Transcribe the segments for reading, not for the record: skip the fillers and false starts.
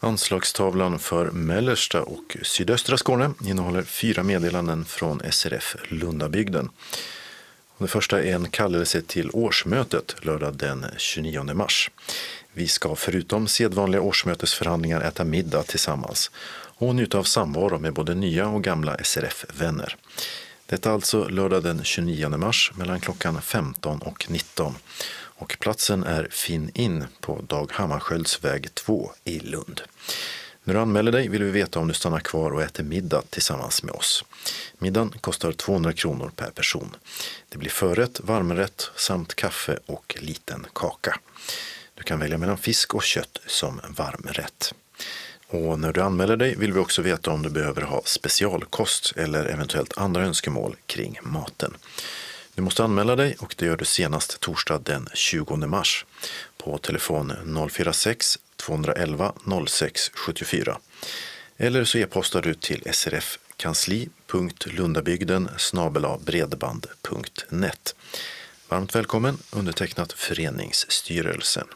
Anslagstavlan för mellersta och sydöstra Skåne innehåller 4 meddelanden från SRF Lundabygden. Det första är en kallelse till årsmötet lördag den 29 mars. Vi ska förutom sedvanliga årsmötesförhandlingar äta middag tillsammans och njuta av samvaro med både nya och gamla SRF-vänner. Detta alltså lördag den 29 mars mellan klockan 15 och 19. Och platsen är Finn in på Dag Hammarskjölds väg 2 i Lund. När du anmäler dig vill vi veta om du stannar kvar och äter middag tillsammans med oss. Middagen kostar 200 kronor per person. Det blir förrätt, varmrätt samt kaffe och liten kaka. Du kan välja mellan fisk och kött som varmrätt. Och när du anmäler dig vill vi också veta om du behöver ha specialkost eller eventuellt andra önskemål kring maten. Du måste anmäla dig och det gör du senast torsdag den 20 mars på telefon 046 211 06 74. Eller så e-postar du till srf.lundabygden@bredband.net. Varmt välkommen, undertecknat föreningsstyrelsen.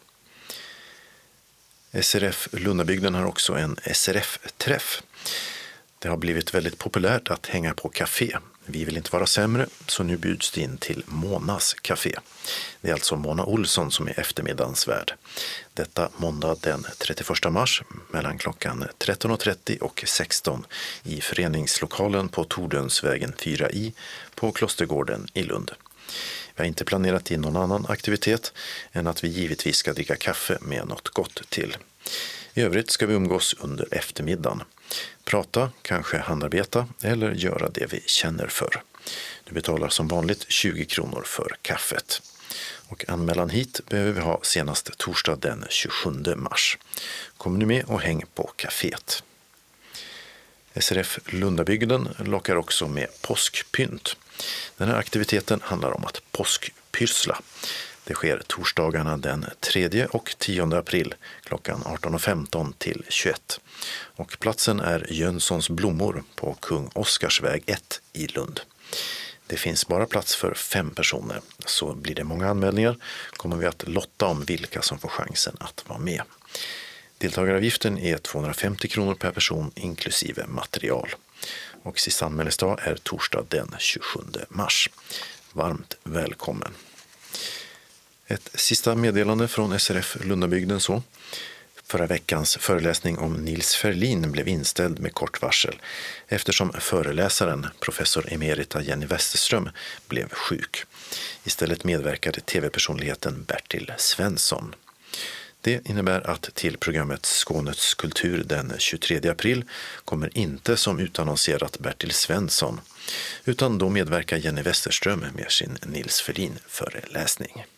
SRF Lundabygden har också en SRF-träff. Det har blivit väldigt populärt att hänga på café. Vi vill inte vara sämre, så nu bjuds det in till Monas café. Det är alltså Mona Olsson som är eftermiddagens värd. Detta måndag den 31 mars mellan klockan 13.30 och 16 i föreningslokalen på Tordönsvägen 4i på Klostergården i Lund. Vi har inte planerat in någon annan aktivitet än att vi givetvis ska dricka kaffe med något gott till. I övrigt ska vi umgås under eftermiddagen. Prata, kanske handarbeta eller göra det vi känner för. Du betalar som vanligt 20 kronor för kaffet. Och anmälan hit behöver vi ha senast torsdag den 27 mars. Kom nu med och häng på kaféet. SRF Lundabygden lockar också med påskpynt. Den här aktiviteten handlar om att påskpyrsla. Det sker torsdagarna den 3 och 10 april klockan 18.15 till 21. Och platsen är Jönssons blommor på Kung Oscarsväg 1 i Lund. Det finns bara plats för 5 personer, så blir det många anmälningar kommer vi att lotta om vilka som får chansen att vara med. Deltagaravgiften är 250 kronor per person inklusive material. Och sista anmälningsdag är torsdag den 27 mars. Varmt välkommen. Ett sista meddelande från SRF Lundabygden så. Förra veckans föreläsning om Nils Ferlin blev inställd med kort varsel eftersom föreläsaren, professor emerita Jenny Westerström, blev sjuk. Istället medverkade tv-personligheten Bertil Svensson. Det innebär att till programmet Skånets kultur den 23 april kommer inte som utannonserat Bertil Svensson, utan då medverkar Jenny Westerström med sin Nils Ferlin föreläsning.